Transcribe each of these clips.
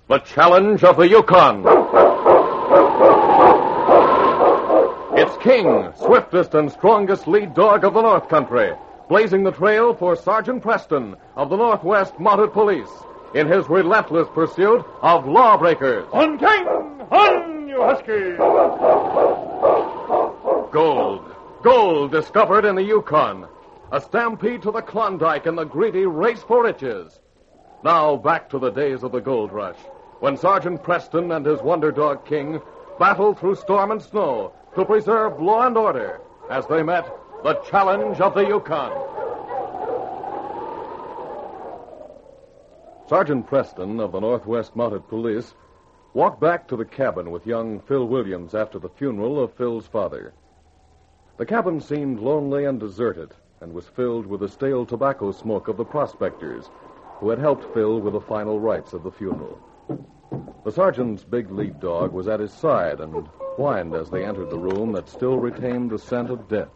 The Challenge of the Yukon. It's King, swiftest and strongest lead dog of the North Country, blazing the trail for Sergeant Preston of the Northwest Mounted Police in his relentless pursuit of lawbreakers. On, King! On, you husky! Gold discovered in the Yukon. A stampede to the Klondike and the greedy race for riches. Now back to the days of the gold rush, when Sergeant Preston and his wonder dog King battled through storm and snow to preserve law and order as they met the Challenge of the Yukon. Sergeant Preston of the Northwest Mounted Police walked back to the cabin with young Phil Williams after the funeral of Phil's father. The cabin seemed lonely and deserted and was filled with the stale tobacco smoke of the prospectors who had helped Phil with the final rites of the funeral. The sergeant's big lead dog was at his side and whined as they entered the room that still retained the scent of death.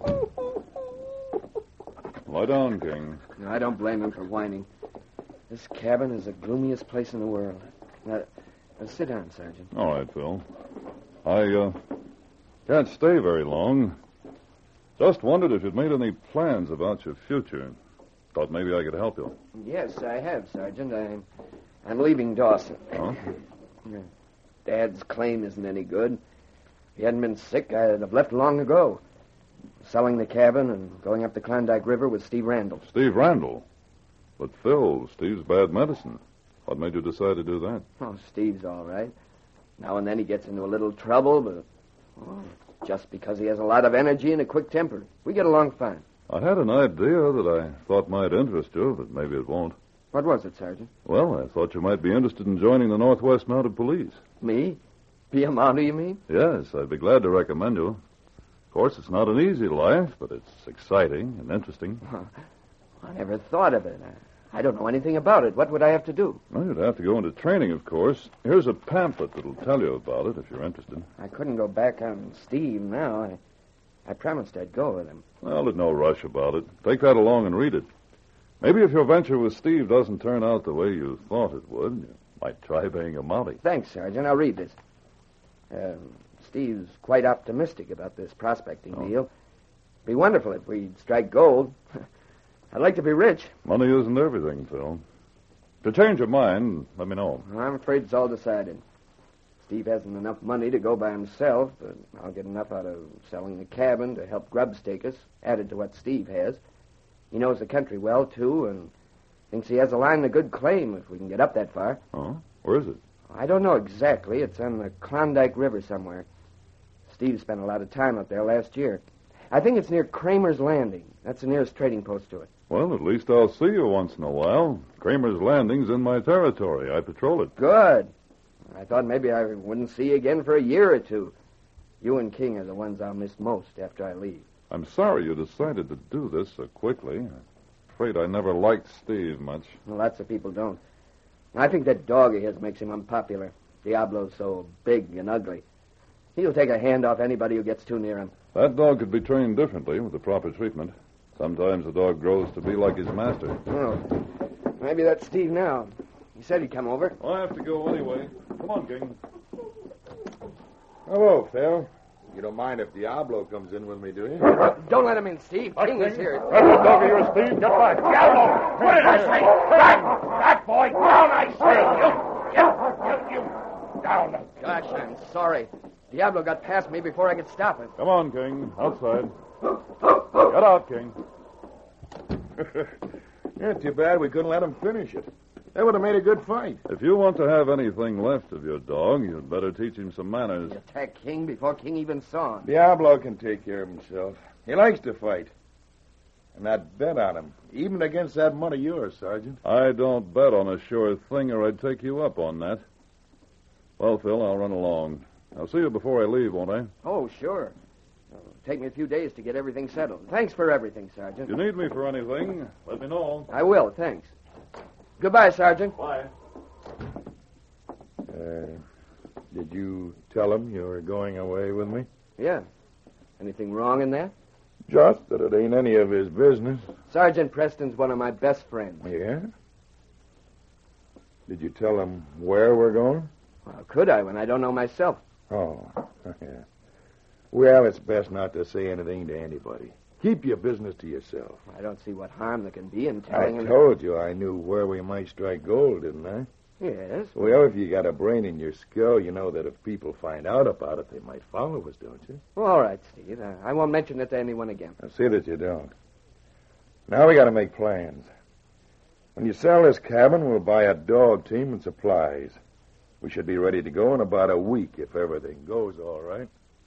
Lie down, King. No, I don't blame him for whining. This cabin is the gloomiest place in the world. Now, sit down, Sergeant. All right, Phil. I can't stay very long. Just wondered if you'd made any plans about your future. Thought maybe I could help you. Yes, I have, Sergeant. I'm leaving Dawson. Huh? Dad's claim isn't any good. If he hadn't been sick, I'd have left long ago. Selling the cabin and going up the Klondike River with Steve Randall. Steve Randall? But, Phil, Steve's bad medicine. What made you decide to do that? Oh, Steve's all right. Now and then he gets into a little trouble, but just because he has a lot of energy and a quick temper. We get along fine. I had an idea that I thought might interest you, but maybe it won't. What was it, Sergeant? Well, I thought you might be interested in joining the Northwest Mounted Police. Me? Be a Mountie, you mean? Yes, I'd be glad to recommend you. Of course, it's not an easy life, but it's exciting and interesting. I never thought of it. I don't know anything about it. What would I have to do? Well, you'd have to go into training, of course. Here's a pamphlet that'll tell you about it if you're interested. I couldn't go back on Steve now. I promised I'd go with him. Well, there's no rush about it. Take that along and read it. Maybe if your venture with Steve doesn't turn out the way you thought it would, you might try being a Mountie. Thanks, Sergeant. I'll read this. Steve's quite optimistic about this prospecting deal. Be wonderful if we'd strike gold. I'd like to be rich. Money isn't everything, Phil. To change your mind, let me know. I'm afraid it's all decided. Steve hasn't enough money to go by himself, but I'll get enough out of selling the cabin to help grubstake us, added to what Steve has. He knows the country well, too, and thinks he has a line and a good claim if we can get up that far. Oh? Where is it? I don't know exactly. It's on the Klondike River somewhere. Steve spent a lot of time up there last year. I think it's near Kramer's Landing. That's the nearest trading post to it. Well, at least I'll see you once in a while. Kramer's Landing's in my territory. I patrol it. Good. I thought maybe I wouldn't see you again for a year or two. You and King are the ones I'll miss most after I leave. I'm sorry you decided to do this so quickly. I'm afraid I never liked Steve much. Well, lots of people don't. I think that dog of his makes him unpopular. Diablo's so big and ugly. He'll take a hand off anybody who gets too near him. That dog could be trained differently with the proper treatment. Sometimes the dog grows to be like his master. Oh, maybe that's Steve now. He said he'd come over. I have to go anyway. Come on, King. Hello, Phil. You don't mind if Diablo comes in with me, do you? Don't let him in, Steve. King is here. That dog of yours, Steve. Get back. Diablo! What did I say? That boy down, I say. You down. Gosh, I'm sorry. Diablo got past me before I could stop him. Come on, King. Outside. Get out, King. Yeah, too bad we couldn't let him finish it. That would have made a good fight. If you want to have anything left of your dog, you'd better teach him some manners. He attacked King before King even saw him. Diablo can take care of himself. He likes to fight. And I'd bet on him, even against that money of yours, Sergeant. I don't bet on a sure thing, or I'd take you up on that. Well, Phil, I'll run along. I'll see you before I leave, won't I? Oh, sure. It'll take me a few days to get everything settled. Thanks for everything, Sergeant. If you need me for anything, let me know. I will, thanks. Goodbye, Sergeant. Bye. Did you tell him you were going away with me? Yeah. Anything wrong in that? Just that it ain't any of his business. Sergeant Preston's one of my best friends. Yeah? Did you tell them where we're going? Well, could I when I don't know myself? Oh, yeah. Well, it's best not to say anything to anybody. Keep your business to yourself. I don't see what harm there can be in I telling him. told you I knew where we might strike gold, didn't I? Yes. Well, if you got a brain in your skull, you know that if people find out about it, they might follow us, don't you? Well, all right, Steve. I won't mention it to anyone again. I'll see that you don't. Now we got to make plans. When you sell this cabin, we'll buy a dog team and supplies. We should be ready to go in about a week if everything goes all right.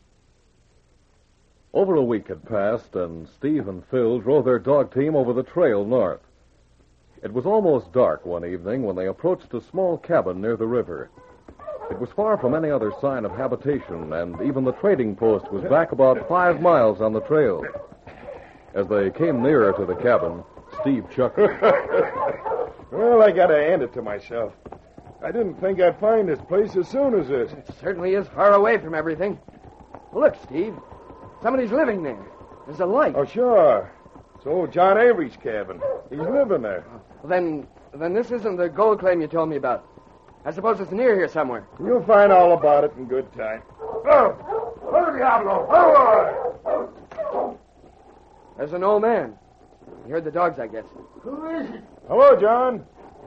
Over a week had passed, and Steve and Phil drove their dog team over the trail north. It was almost dark one evening when they approached a small cabin near the river. It was far from any other sign of habitation, and even the trading post was back about 5 miles on the trail. As they came nearer to the cabin, Steve chuckled. Well, I got to hand it to myself. I didn't think I'd find this place as soon as this. It certainly is far away from everything. Look, Steve. Somebody's living there. There's a light. Oh, sure. It's old John Avery's cabin. He's living there. Well, then this isn't the gold claim you told me about. I suppose it's near here somewhere. You'll find all about it in good time. Oh, Diablo! Oh, There's an old man. He heard the dogs, I guess. Who is it? Hello, John.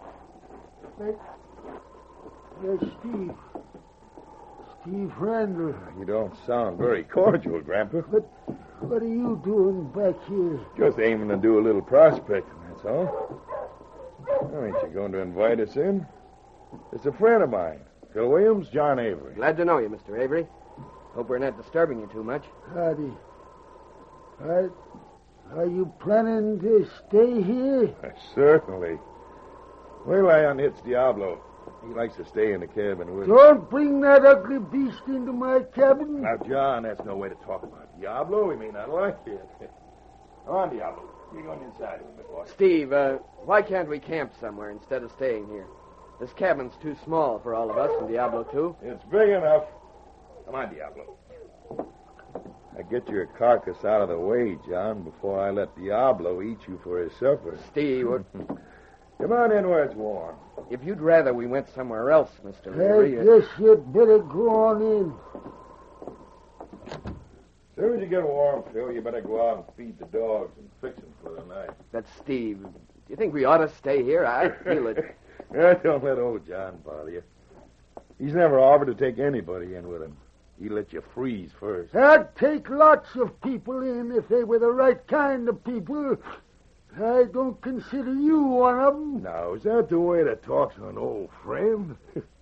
That's Steve. Steve Randall. You don't sound very cordial, Grandpa. What are you doing back here? Just aiming to do a little prospecting, that's all. Well, ain't you going to invite us in? It's a friend of mine. Phil Williams, John Avery. Glad to know you, Mr. Avery. Hope we're not disturbing you too much. Howdy. Are you planning to stay here? Certainly. Wait till I unhitch Diablo. He likes to stay in the cabin with me. Don't bring that ugly beast into my cabin. Now, John, that's no way to talk about Diablo. We may not like it. Come on, Diablo. You're going inside with me, boy. Steve, why can't we camp somewhere instead of staying here? This cabin's too small for all of us and Diablo, too. It's big enough. Come on, Diablo. Now get your carcass out of the way, John, before I let Diablo eat you for his supper. Steve, Come on in where it's warm. if you'd rather we went somewhere else, Mr. I Avery... guess you'd better go on in. As soon as you get warm, Phil, you better go out and feed the dogs and fix them for the night. That's Steve. Do you think we ought to stay here? I feel it. Don't let old John bother you. He's never offered to take anybody in with him. He let you freeze first. I'd take lots of people in if they were the right kind of people. I don't consider you one of them. Now, is that the way to talk to an old friend?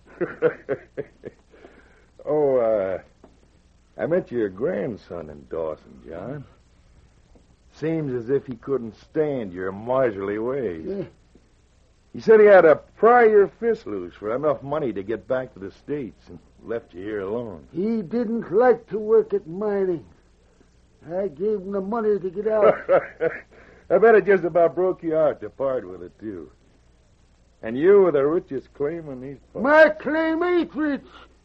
I met your grandson in Dawson, John. Seems as if he couldn't stand your miserly ways. Yeah. He said he had to pry your fist loose for enough money to get back to the States and left you here alone. He didn't like to work at mining. I gave him the money to get out. I bet it just about broke you out to part with it, too. And you were the richest claim in these parts. My claim ain't rich.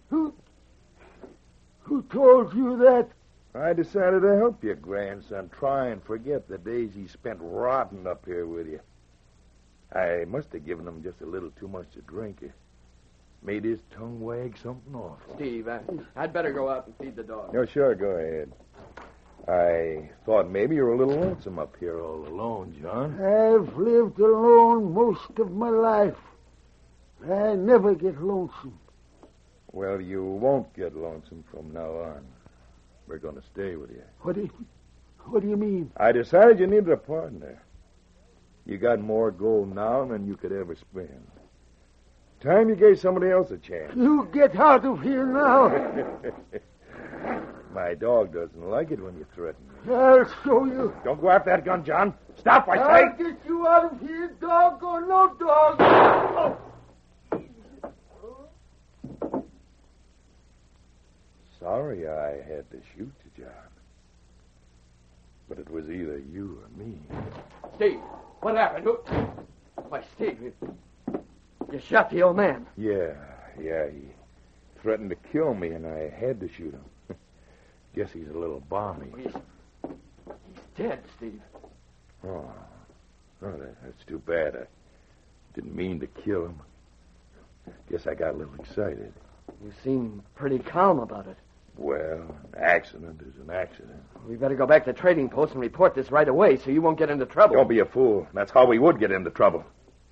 Who told you that? I decided to help your grandson try and forget the days he spent rotting up here with you. I must have given him just a little too much to drink. It made his tongue wag something awful. Steve, I'd better go out and feed the dog. No, sure, go ahead. I thought maybe you were a little lonesome up here all alone, John. I've lived alone most of my life. I never get lonesome. Well, you won't get lonesome from now on. We're going to stay with you. What do you mean? I decided you needed a partner. You got more gold now than you could ever spend. Time you gave somebody else a chance. You get out of here now. My dog doesn't like it when you threaten me. I'll show you. Don't go after that gun, John. Stop, I I'll say. get you out of here, dog or no dog. Oh. Sorry I had to shoot you, John. But it was either you or me. Steve, what happened? Why, Steve, you shot the old man. Yeah, he threatened to kill me, and I had to shoot him. Guess he's a little balmy. He's dead, Steve. Oh, that's too bad. I didn't mean to kill him. Guess I got a little excited. You seem pretty calm about it. Well, an accident is an accident. We better go back to Trading Post and report this right away so you won't get into trouble. Don't be a fool. That's how we would get into trouble.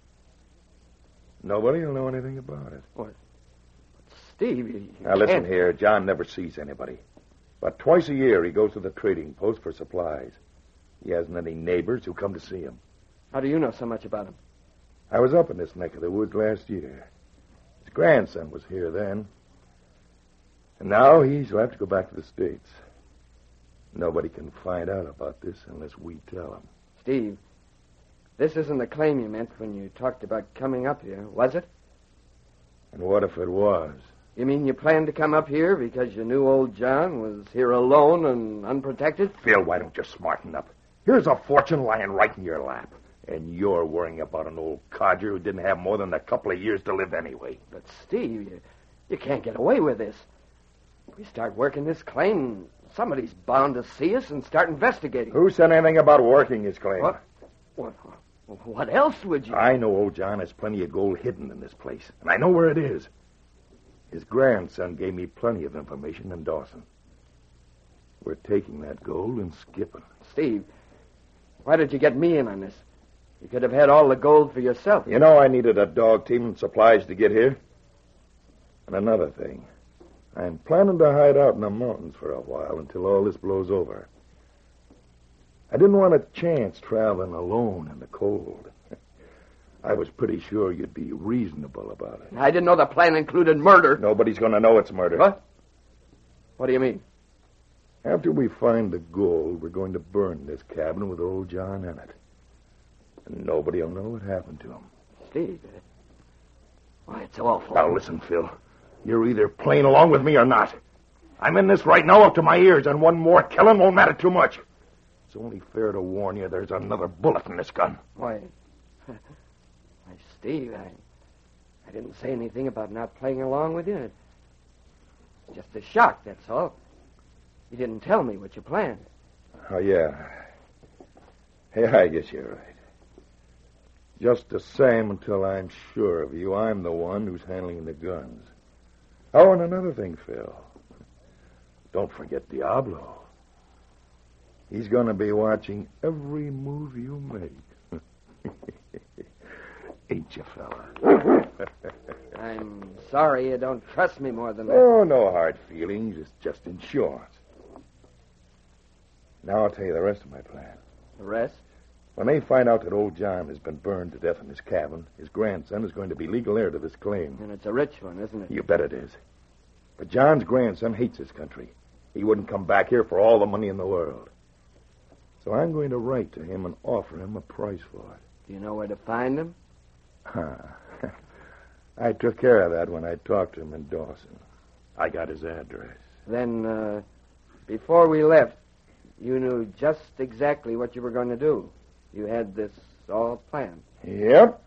Nobody will know anything about it. What? Steve, you Now, listen can't. here. John never sees anybody. But twice a year, he goes to the Trading Post for supplies. He hasn't any neighbors who come to see him. How do you know so much about him? I was up in this neck of the woods last year. His grandson was here then. And now he's left to go back to the States. Nobody can find out about this unless we tell him. Steve, this isn't the claim you meant when you talked about coming up here, was it? And what if it was? You mean you planned to come up here because you knew old John was here alone and unprotected? Phil, why don't you smarten up? Here's a fortune lying right in your lap. And you're worrying about an old codger who didn't have more than a couple of years to live anyway. But, Steve, you can't get away with this. If we start working this claim, somebody's bound to see us and start investigating. Who said anything about working his claim? What else would you... I know old John has plenty of gold hidden in this place, and I know where it is. His grandson gave me plenty of information in Dawson. We're taking that gold and skipping. Steve, why did you get me in on this? You could have had all the gold for yourself. You know I needed a dog team and supplies to get here. And another thing. I'm planning to hide out in the mountains for a while until all this blows over. I didn't want a chance traveling alone in the cold. I was pretty sure you'd be reasonable about it. I didn't know the plan included murder. Nobody's going to know it's murder. What? What do you mean? After we find the gold, we're going to burn this cabin with old John in it. And nobody will know what happened to him. Steve, why, it's awful. Now, listen, Phil. You're either playing along with me or not. I'm in this right now up to my ears, and one more killing won't matter too much. It's only fair to warn you there's another bullet in this gun. Why, Steve, I didn't say anything about not playing along with you. It's just a shock, that's all. You didn't tell me what you planned. Oh, yeah. Hey, I guess you're right. Just the same, until I'm sure of you, I'm the one who's handling the guns. Oh, and another thing, Phil. Don't forget Diablo. He's going to be watching every move you make. Ain't you, fella? I'm sorry you don't trust me more than that. Oh, no hard feelings. It's just insurance. Now I'll tell you the rest of my plan. The rest? When they find out that old John has been burned to death in his cabin, his grandson is going to be legal heir to this claim. And it's a rich one, isn't it? You bet it is. But John's grandson hates his country. He wouldn't come back here for all the money in the world. So I'm going to write to him and offer him a price for it. Do you know where to find him? I took care of that when I talked to him in Dawson. I got his address. Then, before we left, you knew just exactly what you were going to do. You had this all planned. Yep.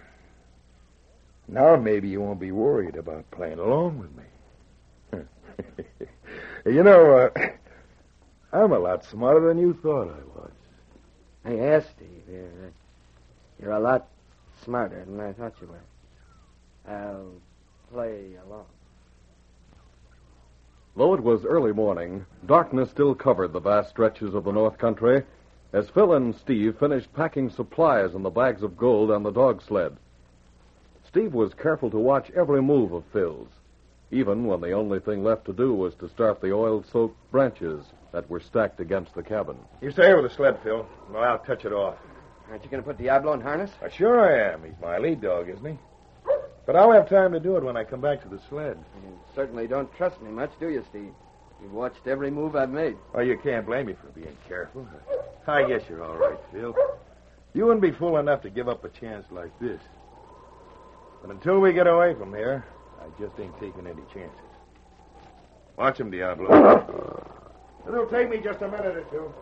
Now maybe you won't be worried about playing along with me. You know, I'm a lot smarter than you thought I was. Yes, Steve. You're a lot smarter than I thought you were. I'll play along. Though it was early morning, darkness still covered the vast stretches of the North Country as Phil and Steve finished packing supplies in the bags of gold on the dog sled. Steve was careful to watch every move of Phil's, even when the only thing left to do was to start the oil-soaked branches that were stacked against the cabin. You stay here with the sled, Phil. Well, I'll touch it off. Aren't you going to put Diablo in harness? Sure I am. He's my lead dog, isn't he? But I'll have time to do it when I come back to the sled. You certainly don't trust me much, do you, Steve? You've watched every move I've made. Well, you can't blame me for being careful. I guess you're all right, Phil. You wouldn't be fool enough to give up a chance like this. But until we get away from here, I just ain't taking any chances. Watch him, Diablo. It'll take me just a minute or two.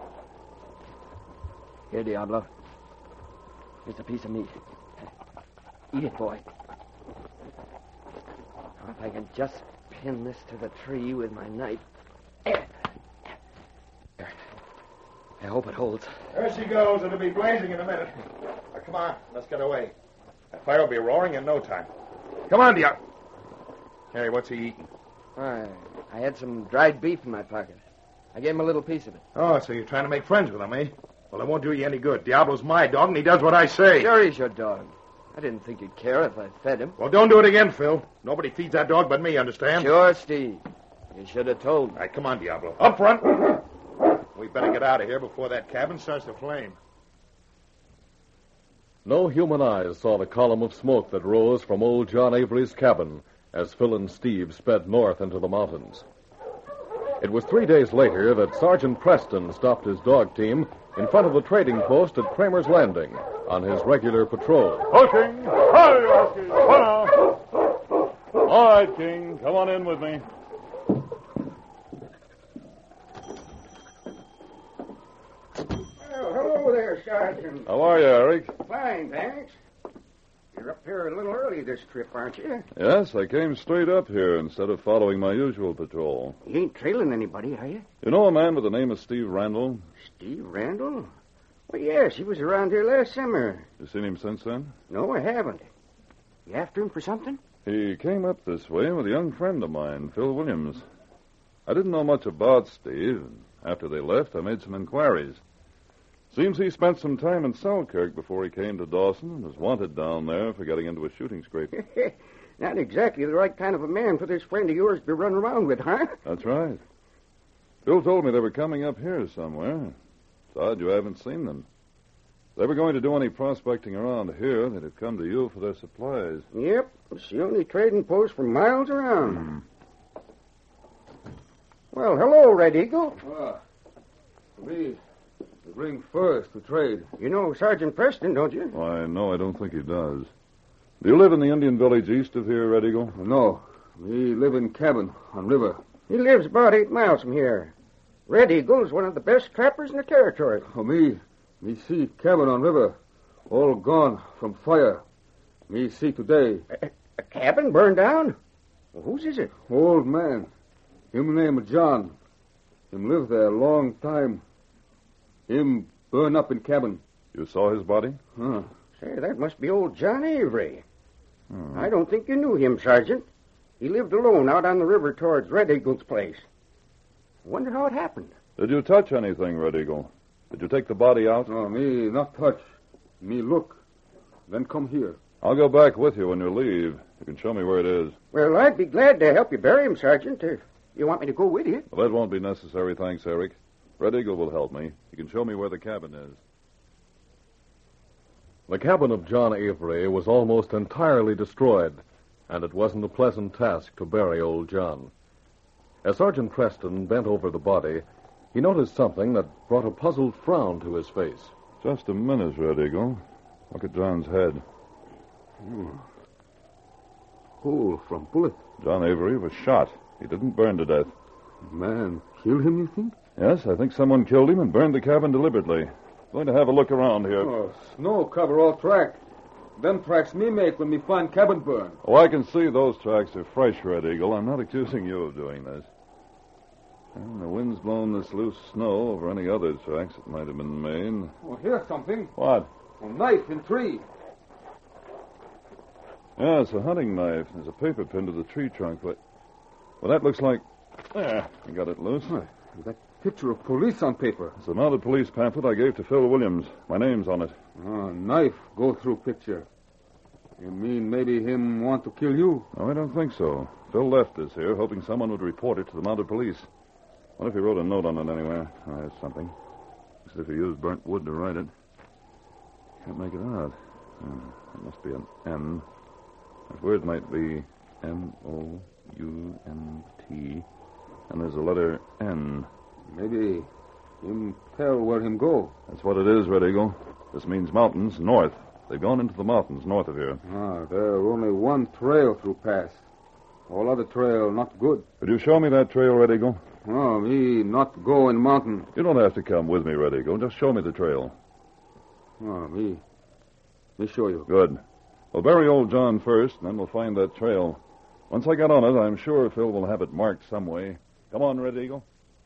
Here, Diablo. Here's a piece of meat. Eat it, boy. Now, if I can just pin this to the tree with my knife. There. I hope it holds. There she goes. It'll be blazing in a minute. Now, come on. Let's get away. That fire will be roaring in no time. Come on, Diablo. Hey, what's he eating? I had some dried beef in my pocket. I gave him a little piece of it. Oh, so you're trying to make friends with him, eh? Well, it won't do you any good. Diablo's my dog, and he does what I say. Sure he's your dog. I didn't think you'd care if I fed him. Well, don't do it again, Phil. Nobody feeds that dog but me, understand? Sure, Steve. You should have told me. All right, come on, Diablo. Up front. We better get out of here before that cabin starts to flame. No human eyes saw the column of smoke that rose from old John Avery's cabin as Phil and Steve sped north into the mountains. It was 3 days later that Sergeant Preston stopped his dog team in front of the trading post at Kramer's Landing on his regular patrol. Oh, King! Hi, Rocky! All right, King. Come on in with me. Well, hello there, Sergeant. How are you, Eric? Fine, thanks. You're up here a little early this trip, aren't you? Yes, I came straight up here instead of following my usual patrol. You ain't trailing anybody, are you? You know a man with the name of Steve Randall? Steve Randall? Well, yes, he was around here last summer. You seen him since then? No, I haven't. You after him for something? He came up this way with a young friend of mine, Phil Williams. I didn't know much about Steve. After they left, I made some inquiries. Seems he spent some time in Selkirk before he came to Dawson and was wanted down there for getting into a shooting scrape. Not exactly the right kind of a man for this friend of yours to run around with, huh? That's right. Bill told me they were coming up here somewhere. It's odd you haven't seen them. If they were going to do any prospecting around here, they'd have come to you for their supplies. Yep, it's the only trading post for miles around. Well, hello, Red Eagle. Me bring first to trade. You know Sergeant Preston, don't you? Why, no, I don't think he does. Do you live in the Indian village east of here, Red Eagle? No, me live in cabin on river. He lives about 8 miles from here. Red Eagle's one of the best trappers in the territory. Oh, me see cabin on river, all gone from fire. Me see today. A cabin burned down? Well, whose is it? Old man, him name John. Him live there a long time. Him burn up in cabin. You saw his body? Huh. Say, that must be old John Avery. I don't think you knew him, Sergeant. He lived alone out on the river towards Red Eagle's place. I wonder how it happened. Did you touch anything, Red Eagle? Did you take the body out? No, me not touch. Me look. Then come here. I'll go back with you when you leave. You can show me where it is. Well, I'd be glad to help you bury him, Sergeant, if you want me to go with you. Well, that won't be necessary, thanks, Eric. Red Eagle will help me. He can show me where the cabin is. The cabin of John Avery was almost entirely destroyed, and it wasn't a pleasant task to bury old John. As Sergeant Preston bent over the body, he noticed something that brought a puzzled frown to his face. Just a minute, Red Eagle. Look at John's head. Hole from bullet. John Avery was shot. He didn't burn to death. Man, kill him, you think? Yes, I think someone killed him and burned the cabin deliberately. Going to have a look around here. Oh, snow cover all track. Them tracks me make when me find cabin burn. Oh, I can see those tracks are fresh, Red Eagle. I'm not accusing you of doing this. And the wind's blown this loose snow over any other tracks that might have been made. Oh, here's something. What? A knife in tree. Yeah, it's a hunting knife. There's a paper pinned to the tree trunk. Well, that looks like... There, I got it loose. That picture of police on paper. It's a mounted police pamphlet I gave to Phil Williams. My name's on it. Knife go through picture. You mean maybe him want to kill you? No, I don't think so. Phil left this here, hoping someone would report it to the mounted police. What if he wrote a note on it anywhere? Oh, there's something. Looks as if he used burnt wood to write it. Can't make it out. It must be an M. That word might be M-O-U-N-T. And there's a letter N. Maybe him tell where him go. That's what it is, Red Eagle. This means mountains north. They've gone into the mountains north of here. There only one trail through pass. All other trail not good. Could you show me that trail, Red Eagle? Oh, me not go in mountain. You don't have to come with me, Red Eagle. Just show me the trail. Oh, me show you. Good. We'll bury old John first, and then we'll find that trail. Once I get on it, I'm sure Phil will have it marked some way. Come on, Red Eagle.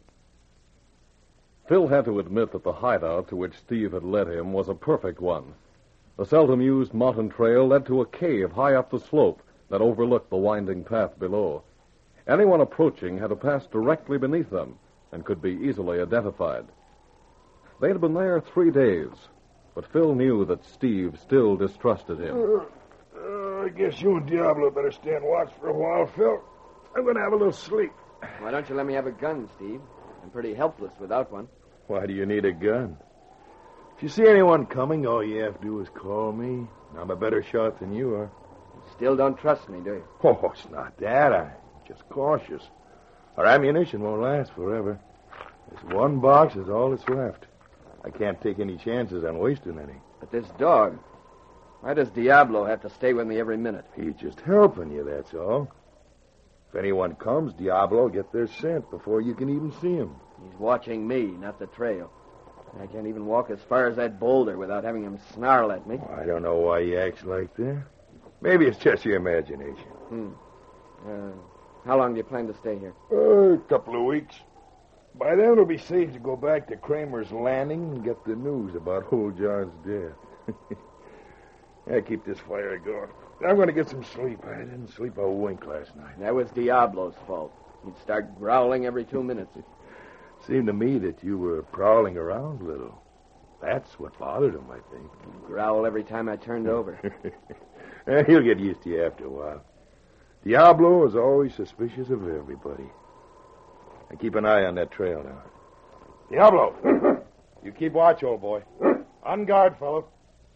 Phil had to admit that the hideout to which Steve had led him was a perfect one. The seldom-used mountain trail led to a cave high up the slope, that overlooked the winding path below. Anyone approaching had to pass directly beneath them and could be easily identified. They had been there 3 days, but Phil knew that Steve still distrusted him. I guess you and Diablo better stand watch for a while, Phil. I'm going to have a little sleep. Why don't you let me have a gun, Steve? I'm pretty helpless without one. Why do you need a gun? If you see anyone coming, all you have to do is call me. I'm a better shot than you are. You still don't trust me, do you? Oh, it's not that. I'm just cautious. Our ammunition won't last forever. This one box is all that's left. I can't take any chances on wasting any. But this dog, why does Diablo have to stay with me every minute? He's just helping you, that's all. If anyone comes, Diablo will get their scent before you can even see him. He's watching me, not the trail. I can't even walk as far as that boulder without having him snarl at me. I don't know why he acts like that. Maybe it's just your imagination. How long do you plan to stay here? A couple of weeks. By then it'll be safe to go back to Kramer's Landing and get the news about old John's death. Yeah, keep this fire going. I'm going to get some sleep. I didn't sleep a wink last night. That was Diablo's fault. He'd start growling every 2 minutes. Seemed to me that you were prowling around a little. That's what bothered him, I think. He'd growl every time I turned over. He'll get used to you after a while. Diablo is always suspicious of everybody. And keep an eye on that trail now. Diablo, you keep watch, old boy. On guard, fellow.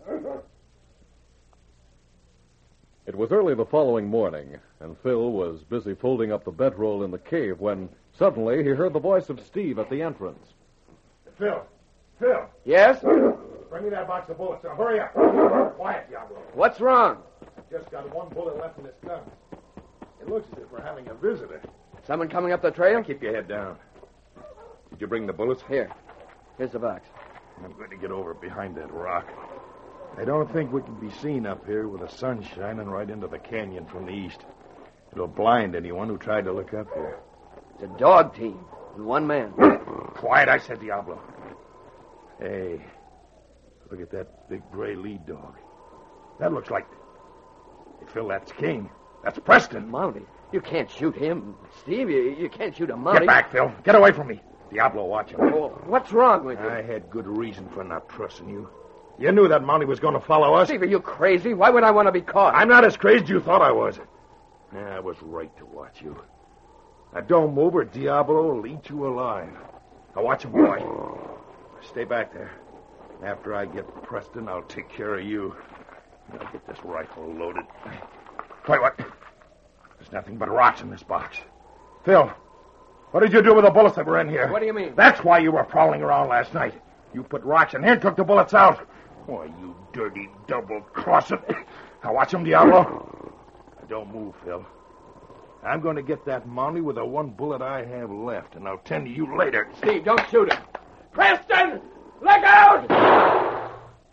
It was early the following morning, and Phil was busy folding up the bedroll in the cave when suddenly he heard the voice of Steve at the entrance. Phil. Yes? Bring me that box of bullets. Now, hurry up. Quiet, Diablo. What's wrong? Just got one bullet left in this gun. It looks as if we're having a visitor. Someone coming up the trail? Keep your head down. Did you bring the bullets? Here. Here's the box. I'm going to get over behind that rock. I don't think we can be seen up here with the sun shining right into the canyon from the east. It'll blind anyone who tried to look up here. It's a dog team and one man. Quiet, I said, Diablo. Hey, look at that big gray lead dog. That looks like... Hey, Phil, that's King. That's Preston. Mountie. You can't shoot him. Steve, you can't shoot a Mountie. Get back, Phil. Get away from me. Diablo, watch him. Oh, what's wrong with you? I had good reason for not trusting you. You knew that Mountie was going to follow us. Steve, are you crazy? Why would I want to be caught? I'm not as crazy as you thought I was. Yeah, I was right to watch you. Now, don't move or Diablo will eat you alive. Now, watch him, boy. Stay back there. After I get Preston, I'll take care of you. I'll get this rifle loaded. Tell you what. There's nothing but rocks in this box. Phil, what did you do with the bullets that were in here? What do you mean? That's why you were prowling around last night. You put rocks in here and took the bullets out. Why, you dirty double-crosser. Now, watch him, Diablo. Now, don't move, Phil. I'm going to get that Mountie with the one bullet I have left, and I'll tend to you later. Steve, don't shoot him. Preston! Look out!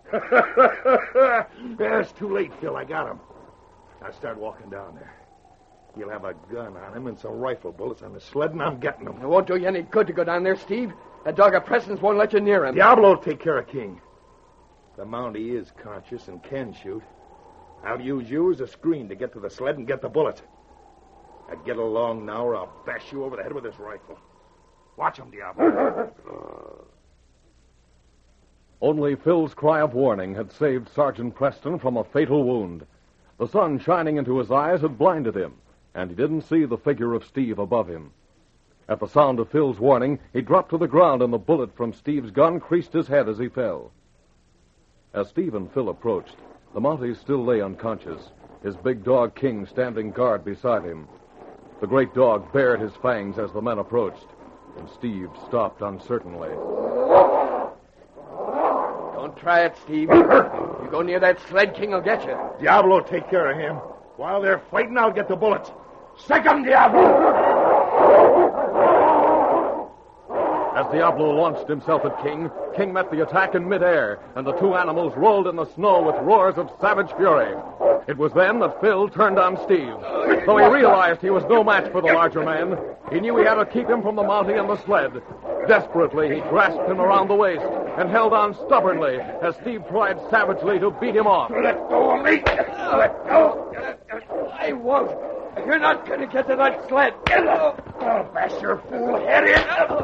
Yeah, it's too late, Phil. I got him. Now, start walking down there. He'll have a gun on him and some rifle bullets on the sled, and I'm getting them. It won't do you any good to go down there, Steve. That dog of Preston's won't let you near him. Diablo will take care of King. The Mountie is conscious and can shoot. I'll use you as a screen to get to the sled and get the bullets. Now get along now or I'll bash you over the head with this rifle. Watch him, Diablo. Only Phil's cry of warning had saved Sergeant Preston from a fatal wound. The sun shining into his eyes had blinded him, and he didn't see the figure of Steve above him. At the sound of Phil's warning, he dropped to the ground and the bullet from Steve's gun creased his head as he fell. As Steve and Phil approached, the Mountie still lay unconscious, his big dog King standing guard beside him. The great dog bared his fangs as the men approached, and Steve stopped uncertainly. Don't try it, Steve. You go near that sled, King will get you. Diablo will take care of him. While they're fighting, I'll get the bullets. Stick 'em, Diablo! As Diablo launched himself at King, King met the attack in midair, and the two animals rolled in the snow with roars of savage fury. It was then that Phil turned on Steve. Though he realized he was no match for the larger man, he knew he had to keep him from the Mountie and the sled. Desperately, he grasped him around the waist and held on stubbornly as Steve tried savagely to beat him off. Let go of me! Let go! I won't. You're not going to get to that sled. Oh, bash your fool head in.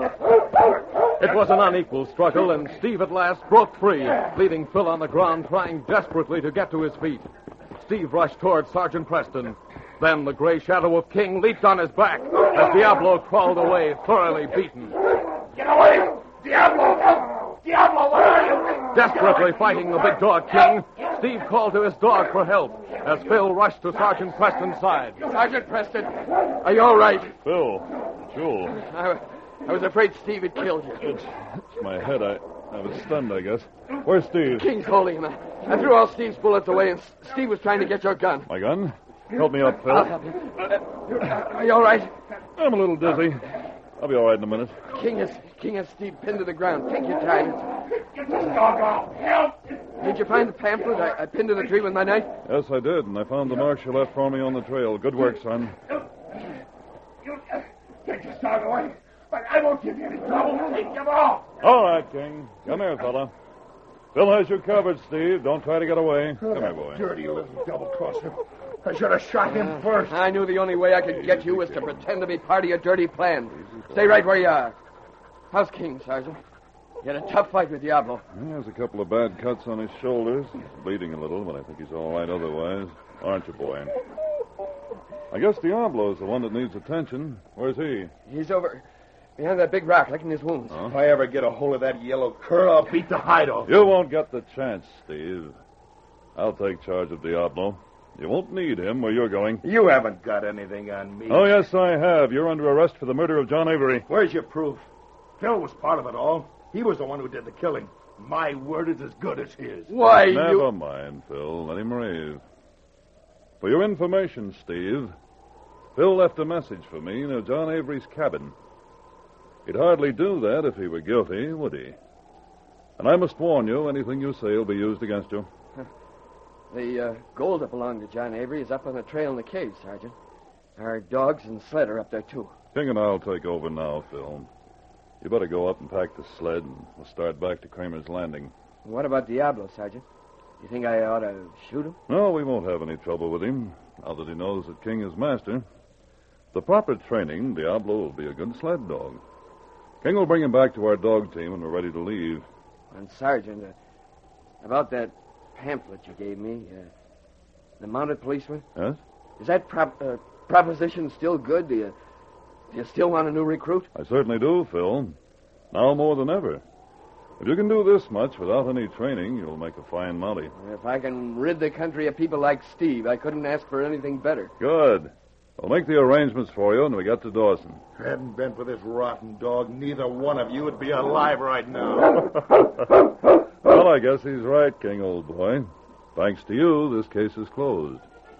It was an unequal struggle, and Steve at last broke free, leaving Phil on the ground, trying desperately to get to his feet. Steve rushed toward Sergeant Preston. Then the gray shadow of King leaped on his back as Diablo crawled away, thoroughly beaten. Get away! Diablo! Diablo, what are you? Desperately fighting the big dog King, Steve called to his dog for help as Phil rushed to Sergeant Preston's side. Sergeant Preston, are you all right? Phil, Jewel. I was afraid Steve had killed you. It's my head. I was stunned, I guess. Where's Steve? King's holding him. I threw all Steve's bullets away, and Steve was trying to get your gun. My gun? Help me up, Phil. I'll help you. Are you all right? I'm a little dizzy. I'll be all right in a minute. King has Steve pinned to the ground. Take your time. Get this dog off. Help! Did you find the pamphlet I pinned to the tree with my knife? Yes, I did, and I found the marks you left for me on the trail. Good work, son. You take this dog away. But I won't give you any trouble. Take him off. All right, King. Come here, fella. Phil has you covered, Steve. Don't try to get away. Come here, boy. Dirty little double-crosser. I should have shot him first. I knew the only way I could get you was to pretend to be part of your dirty plan. Stay right where you are. How's King, Sergeant? You had a tough fight with Diablo. He has a couple of bad cuts on his shoulders. He's bleeding a little, but I think he's all right otherwise. Aren't you, boy? I guess Diablo's the one that needs attention. Where's he? He's over behind that big rock, licking his wounds. If I ever get a hold of that yellow cur, I'll beat the hide off. You won't get the chance, Steve. I'll take charge of Diablo. You won't need him where you're going. You haven't got anything on me. Oh, yes, I have. You're under arrest for the murder of John Avery. Where's your proof? Phil was part of it all. He was the one who did the killing. My word is as good as his. Why, Never mind, Phil. Let him rave. For your information, Steve, Phil left a message for me near John Avery's cabin. He'd hardly do that if he were guilty, would he? And I must warn you, anything you say will be used against you. The gold that belonged to John Avery is up on the trail in the cave, Sergeant. Our dogs and sled are up there, too. King and I'll take over now, Phil. You better go up and pack the sled, and we'll start back to Kramer's Landing. What about Diablo, Sergeant? You think I ought to shoot him? No, we won't have any trouble with him, now that he knows that King is master. The proper training, Diablo will be a good sled dog. King will bring him back to our dog team when we're ready to leave. And, Sergeant, about that pamphlet you gave me, the mounted policeman? Yes? Is that proposition still good? Do you still want a new recruit? I certainly do, Phil. Now more than ever. If you can do this much without any training, you'll make a fine Mountie. If I can rid the country of people like Steve, I couldn't ask for anything better. Good. I'll make the arrangements for you when we get to Dawson. If it hadn't been for this rotten dog, neither one of you would be alive right now. Well, I guess he's right, King, old boy. Thanks to you, this case is closed.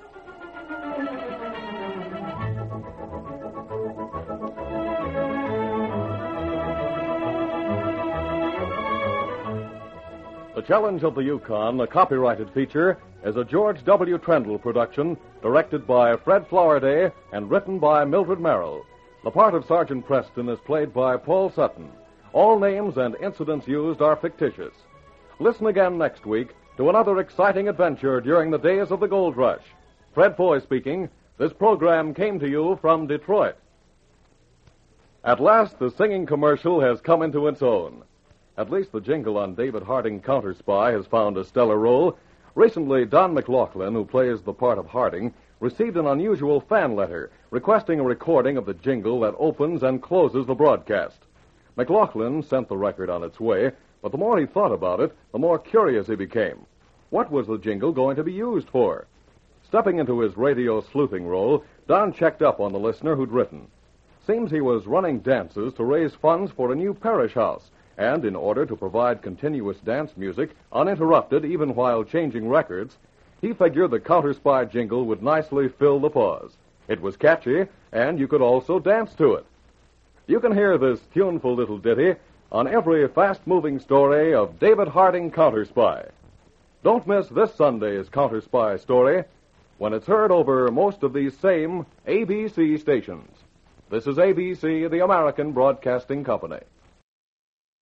The Challenge of the Yukon, a copyrighted feature, is a George W. Trendle production, directed by Fred Flowerday and written by Mildred Merrill. The part of Sergeant Preston is played by Paul Sutton. All names and incidents used are fictitious. Listen again next week to another exciting adventure during the days of the gold rush. Fred Foy speaking. This program came to you from Detroit. At last, the singing commercial has come into its own. At least the jingle on David Harding Counter Spy has found a stellar role. Recently, Don McLaughlin, who plays the part of Harding, received an unusual fan letter requesting a recording of the jingle that opens and closes the broadcast. McLaughlin sent the record on its way, but the more he thought about it, the more curious he became. What was the jingle going to be used for? Stepping into his radio sleuthing role, Don checked up on the listener who'd written. Seems he was running dances to raise funds for a new parish house, and in order to provide continuous dance music, uninterrupted even while changing records, he figured the Counter Spy jingle would nicely fill the pause. It was catchy, and you could also dance to it. You can hear this tuneful little ditty on every fast-moving story of David Harding Counter Spy. Don't miss this Sunday's Counter Spy story when it's heard over most of these same ABC stations. This is ABC, the American Broadcasting Company.